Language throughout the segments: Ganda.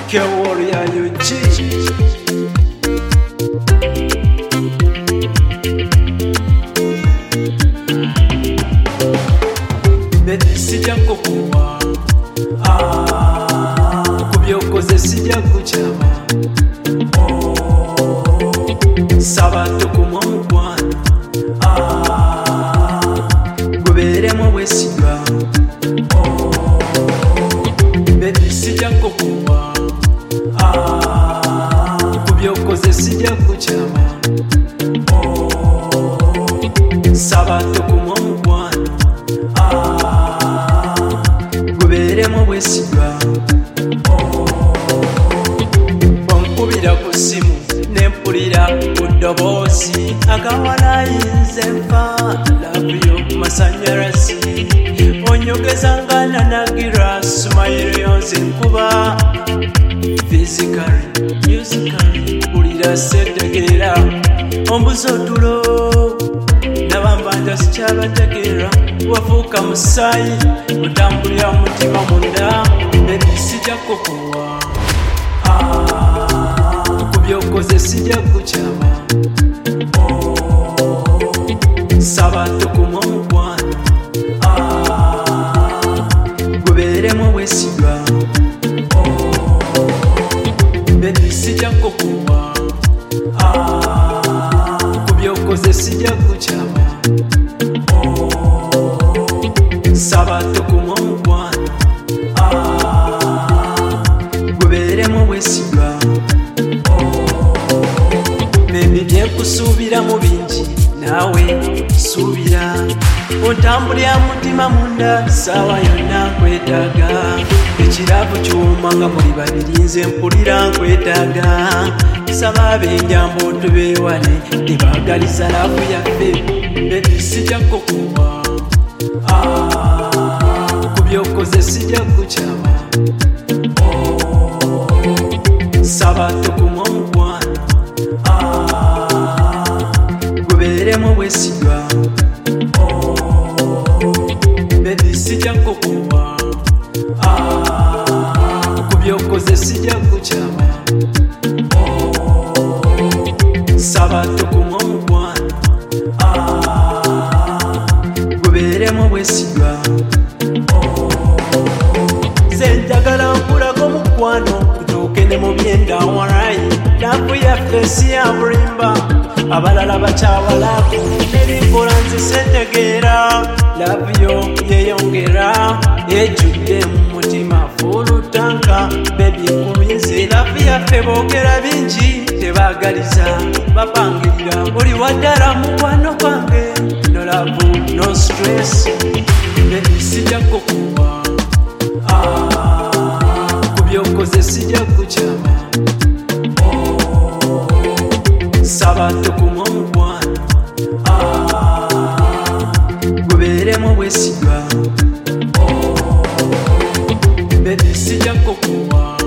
Warrior UG. Baby sijja kukuwa kubyokoze sijja kukyama saba tukumwa mukwano gubeeremu obwesigwa baby sijja kukuwa kubyokoze sijja kukyama saba tukumwa mukwano gubeeremu obwesigwa onkubira ku ssimu nempulira ku ddoboozi akawalaayinze nfa lavuyo masanyalazi onyogeza nga nanagira sumayiro yonze nkuba physically musically mpulira setegeera ombuza otulo nabambanja sikyabategeera wafuuka musaayi otambulira mutima munda baby sijja kukuwa kubyokoze sijja kukyama saba tukumwa mukwano gubeeremu obwesigwa baby sijja kukuwa kubyokoze sijja kukyama saba tukumwa mukwano gubeeremu obwesigwa baby byenkusuubira mu bingi naawe suubira otambulira mutima munda saawa yonna nkwetaaga ekiraavu kyuma nga muli babiri nze mpulira nkwetaaga saba ab'enjambo tubeewale tebaagaliza laavu yaffe baby sijja kukuwa kubyokoze sijja kukyama saba tukumwa mukwano gubeeremu obwesigwa baby sijja kukuwa kubyokoze sijja kukyama saba tukumwa mukwano gubeeremu obwesigwa nze njagala nkulako mukwano kutuuke ne mu byenda warayi laavu yaffe si ya bulimba abalala bakyawalaku nebikola nze setegeera laavu yo yeyongera ejjudde mu mutima fulutanka bebi nkuluyinze laavu yaffe boogera bingi tebaagaliza bapangirira oli waddala mukwano gwange no laavu no stress bebi sijja kukuwa kubyokoze sijja kukyama saba tukumwa mukwano gubeeremu obwesigwa baby sijja kukuwa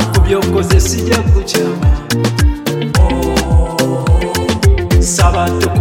kubyokoze sijja kukyama saba